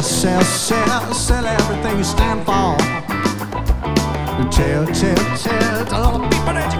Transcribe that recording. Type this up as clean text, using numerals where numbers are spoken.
sell everything you stand for. Tell all the people that